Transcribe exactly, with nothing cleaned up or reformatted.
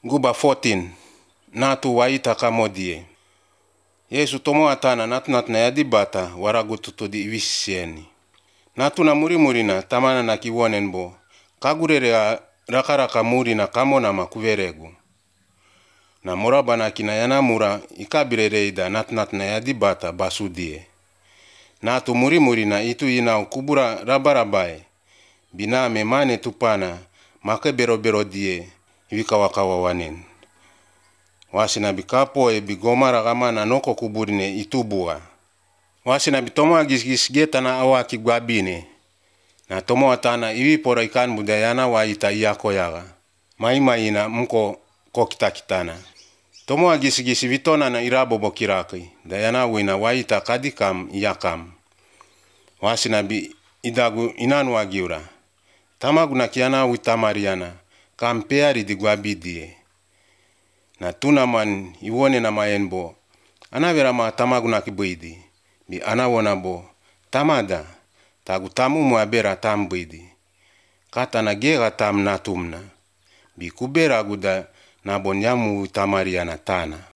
Guba fourteen. Natu waita kamodie. Yesu tomo atana nat nat na yadi bata waragutu to di iwisieni. Natu na muri murina tamana na kiwonen bo. Kagurere rakaraka muri na kamona makuveregu. Na moraba na kina yana mura ikabirereida nat nat na yadi bata basudie. Natu muri murina itu ina kubura rabarabai. Bina memane tupana make bero bero die iwikawakawa wanen. Wasina bikapo e bigomara kama na noko kuburine itubua. Wasina bitomo agis geta na awaki gwabine. Na tomo atana iwi pora ikan budayana wa ita iyako yaga. Maima ina mko kokita kitana. Tomo agis gis vitona na irabo bokiraki. Dayana wina wa ita kadikam iyakam. Wasina bi idagu inanu agiura. Tamaguna kiana witamariana. Kampeari di gwabidie. Na tunaman iwone na maenbo. Anavera ma tamaguna kibuidi. Bi anawona bo. Tamada. Tagu tamu muabera tambuidi. Kata na gera tam natumna. Bi kubera guda na bonyamu tamariana tana.